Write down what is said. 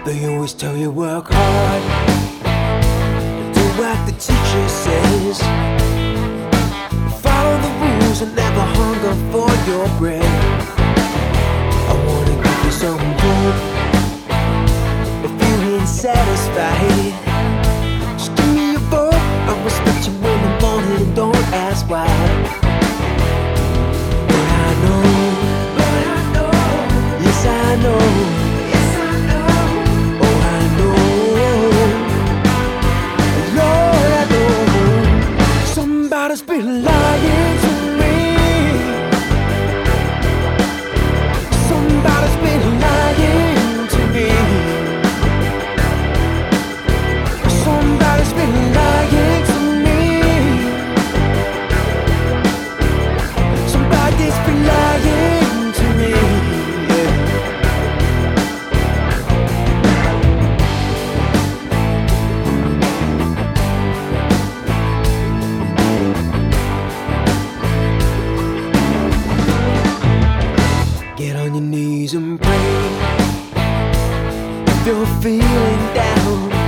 They always tell you work hard, do what the teacher says, follow the rules and never hunger for your bread. I wanna give you some hope. If you ain't satisfied, just give me a vote. I'll respect you in the morning and don't ask why. But I know, yes I know, somebody's been lying to me. Somebody's been lying to me. Somebody's been lying to me. Somebody's been lying to me. Get on your knees and pray. If you're feeling down,